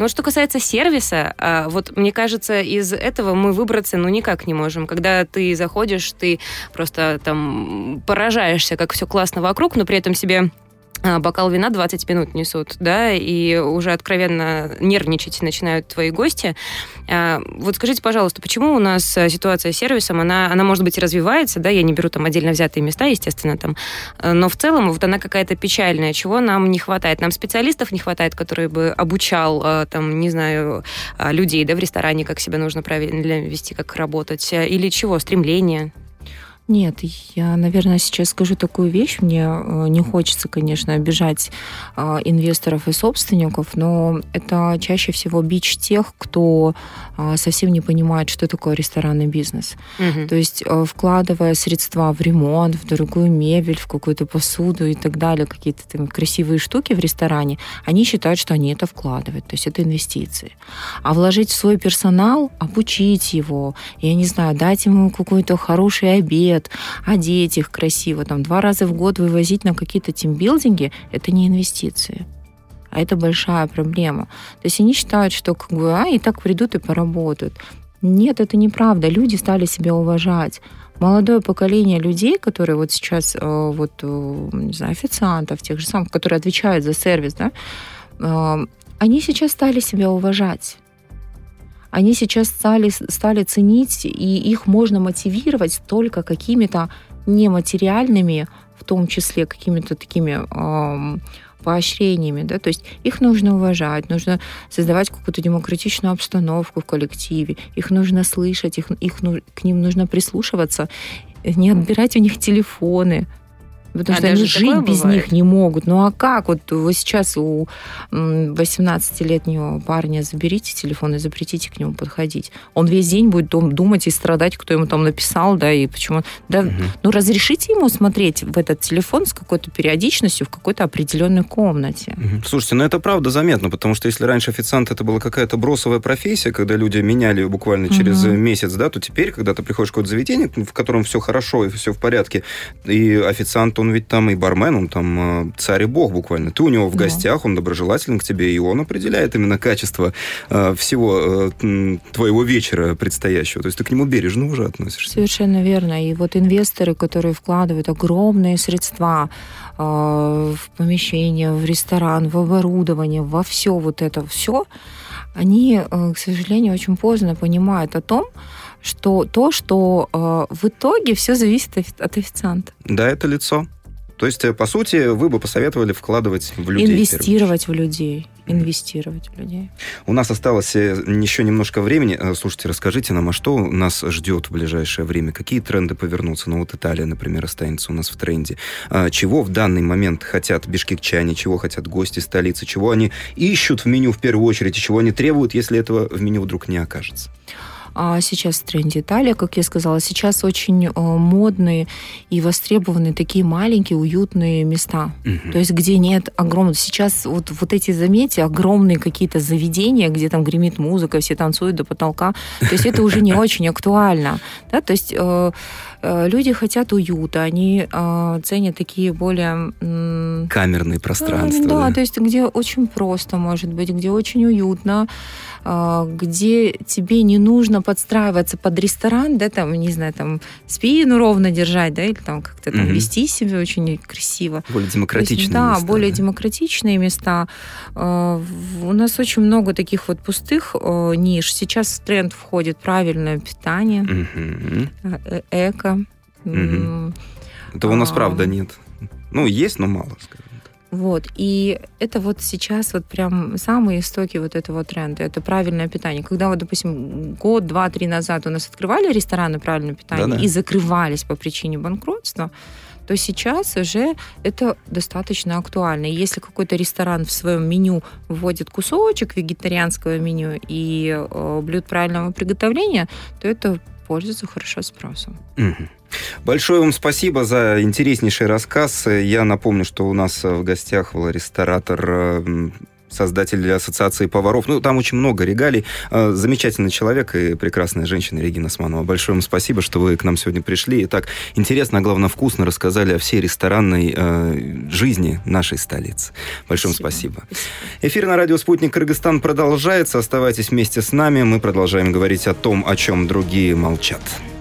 Но вот что касается сервиса, вот мне кажется, из этого мы выбраться ну никак не можем. Когда ты заходишь, ты просто там поражаешься, как все классно вокруг, но при этом себе бокал вина двадцать минут несут, да, и уже откровенно нервничать начинают твои гости. Вот скажите, пожалуйста, почему у нас ситуация с сервисом, она, она может быть, и развивается, да, я не беру там отдельно взятые места, естественно, там, но в целом вот она какая-то печальная, чего нам не хватает? Нам специалистов не хватает, которые бы обучал, там, не знаю, людей, да, в ресторане, как себя нужно правильно вести, как работать, или чего, стремление? Нет, я, наверное, сейчас скажу такую вещь. Мне не хочется, конечно, обижать инвесторов и собственников, но это чаще всего бич тех, кто совсем не понимает, что такое ресторанный бизнес. Угу. То есть, вкладывая средства в ремонт, в дорогую мебель, в какую-то посуду и так далее, какие-то там красивые штуки в ресторане, они считают, что они это вкладывают. То есть, это инвестиции. А вложить в свой персонал, обучить его, я не знаю, дать ему какой-то хороший обед, одеть их красиво, там, два раза в год вывозить на какие-то тимбилдинги, это не инвестиции. А это большая проблема. То есть они считают, что как бы, а, и так придут и поработают. Нет, это неправда. Люди стали себя уважать. Молодое поколение людей, которые вот сейчас, вот, не знаю, официантов, тех же самых, которые отвечают за сервис, да, они сейчас стали себя уважать. Они сейчас стали, стали ценить, и их можно мотивировать только какими-то нематериальными, в том числе какими-то такими э, поощрениями. Да? То есть их нужно уважать, нужно создавать какую-то демократичную обстановку в коллективе, их нужно слышать, их, их, к ним нужно прислушиваться, не отбирать у них телефоны. Потому а что они жить без бывает? Них не могут. Ну а как? Вот вы сейчас у восемнадцатилетнего парня заберите телефон и запретите к нему подходить. Он весь день будет думать и страдать, кто ему там написал, да, и почему. Да, угу. Ну разрешите ему смотреть в этот телефон с какой-то периодичностью в какой-то определенной комнате. Угу. Слушайте, ну это правда заметно, потому что если раньше официант это была какая-то бросовая профессия, когда люди меняли ее буквально через угу. месяц, да, то теперь, когда ты приходишь в какое-то заведение, в котором все хорошо и все в порядке, и официант, он ведь там и бармен, он там царь и бог буквально. Ты у него в да. гостях, он доброжелателен к тебе, и он определяет именно качество э, всего э, твоего вечера предстоящего. То есть ты к нему бережно уже относишься. Совершенно верно. И вот инвесторы, которые вкладывают огромные средства э, в помещение, в ресторан, в оборудование, во все вот это все, они, э, к сожалению, очень поздно понимают о том, что то, что э, в итоге все зависит от официанта. Да, это лицо. То есть, по сути, вы бы посоветовали вкладывать в людей. Инвестировать в людей. Инвестировать в людей. У нас осталось еще немножко времени. Слушайте, расскажите нам, а что нас ждет в ближайшее время? Какие тренды повернутся? Ну, вот Италия, например, останется у нас в тренде. Чего в данный момент хотят бишкекчане, чего хотят гости столицы, чего они ищут в меню в первую очередь, и чего они требуют, если этого в меню вдруг не окажется? А сейчас в тренде Италия, как я сказала. Сейчас очень э, модные и востребованные такие маленькие, уютные места. Uh-huh. То есть, где нет огромных... Сейчас вот, вот эти, заметьте, огромные какие-то заведения, где там гремит музыка, все танцуют до потолка. То есть, это уже не очень актуально. Да? То есть, э, э, люди хотят уюта, они э, ценят такие более... Э, камерные пространства. Э, да, да, то есть, где очень просто, может быть, где очень уютно, э, где тебе не нужно подстраиваться под ресторан, да, там, не знаю, там, спину ровно держать, да, или там как-то там угу. вести себя очень красиво. Более демократичные есть, да, места. более да, более демократичные места. У нас очень много таких вот пустых ниш. Сейчас в тренд входит правильное питание, угу. эко. Угу. Этого у нас, правда, нет. Ну, есть, но мало, скажем. Вот. И это вот сейчас вот прям самые истоки вот этого тренда. Это правильное питание. Когда вот, допустим, год, два, три назад у нас открывали рестораны правильное питание Да-да. и закрывались по причине банкротства, то сейчас уже это достаточно актуально. И если какой-то ресторан в своем меню вводит кусочек вегетарианского меню и э, блюд правильного приготовления, то это пользуется хорошо спросом. Угу. Большое вам спасибо за интереснейший рассказ. Я напомню, что у нас в гостях был ресторатор создатель Ассоциации поваров. Ну, там очень много регалий. Замечательный человек и прекрасная женщина Регина Османова. Большое вам спасибо, что вы к нам сегодня пришли. И так интересно, а главное, вкусно рассказали о всей ресторанной э, жизни нашей столицы. Большое спасибо. спасибо. Эфир на радио «Спутник Кыргызстан» продолжается. Оставайтесь вместе с нами. Мы продолжаем говорить о том, о чем другие молчат.